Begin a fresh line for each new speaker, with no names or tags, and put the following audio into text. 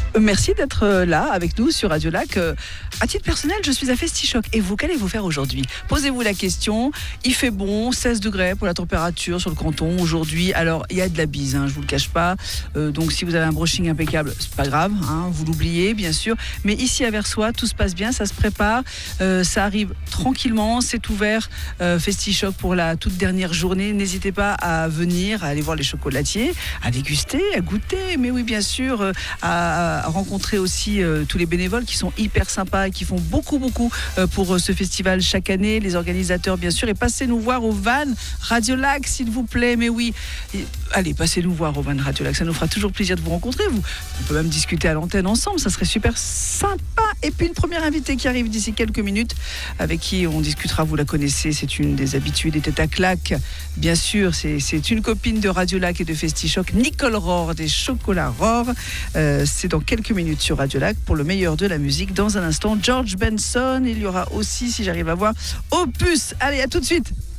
Merci d'être là avec nous sur Radio Lac. À titre personnel, je suis à Festichoc. Et vous, qu'allez-vous faire aujourd'hui? Posez-vous la question. Il fait bon, 16 degrés pour la température sur le canton aujourd'hui. Alors, il y a de la bise, je vous le cache pas. Donc, si vous avez un brushing impeccable, c'est pas grave. Vous l'oubliez, bien sûr. Mais ici à Versoix, tout se passe bien, ça se prépare. Ça arrive tranquillement, c'est ouvert. Festichoc pour la toute dernière journée. N'hésitez pas à venir, à aller voir les chocolatiers, à déguster, à goûter. Mais oui, bien sûr, à rencontrer aussi tous les bénévoles qui sont hyper sympas et qui font beaucoup pour ce festival chaque année, les organisateurs bien sûr, et passez nous voir au Van Radio Lac s'il vous plaît, mais oui, allez, passez nous voir au Van Radio Lac, ça nous fera toujours plaisir de vous rencontrer, on peut même discuter à l'antenne ensemble, ça serait super sympa. Et puis une première invitée qui arrive d'ici quelques minutes, avec qui on discutera, vous la connaissez, c'est une des habituées des Têtes à Claque, bien sûr, c'est une copine de Radio Lac et de Festichoc, Nicole Rohr des Chocolats Rohr. C'est dans quelques minutes sur Radio Lac pour le meilleur de la musique. Dans un instant, George Benson. Il y aura aussi, si j'arrive à voir, Opus. Allez, à tout de suite.